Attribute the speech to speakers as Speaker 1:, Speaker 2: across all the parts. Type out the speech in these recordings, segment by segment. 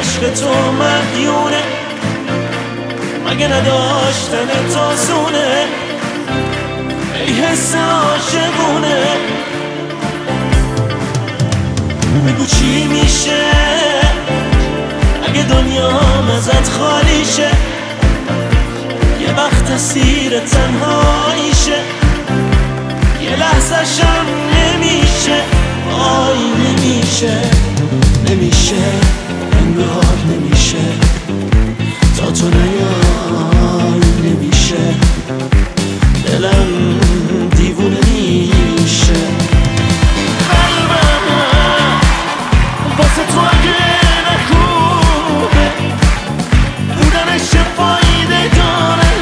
Speaker 1: عشق تو مدیونه، مگه نداشتن تازونه ای حس عاشقونه. بگو چی میشه اگه دنیام ازت خالی شه، یه وقت اسیر تنهاییشه، یه لحظه شم نمیشه، وای نمیشه، نمیشه، انگار نمیشه، تا تو نیای نمیشه، دلم دیوونه میشه. قلبم واسه تو اگه نخوبه بودنش چه فایده داره،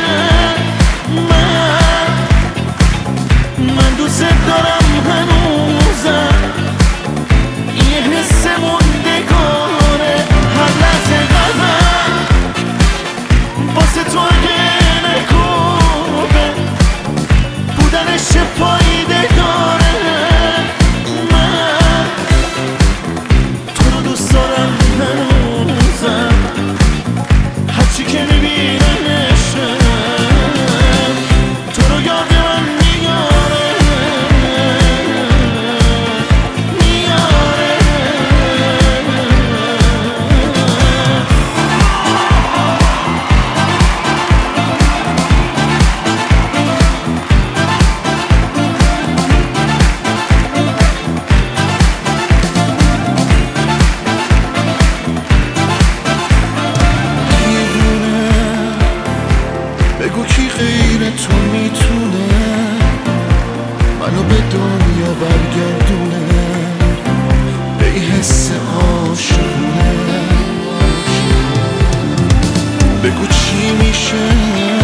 Speaker 1: من دوست دارم هنوزم، یه حس موندگاره، هر لحظه قلبم واسه تو اگه نخوبه بودنش چه فایده داره، من تو رو دوست دارم هنوزم، هرچی که میبینمشم تو رو یاد من میاره، میاره. بگو کی غیر تو میتونه منو به دنیا برگردونه، به این حس عاشقونه. بگو چی میشه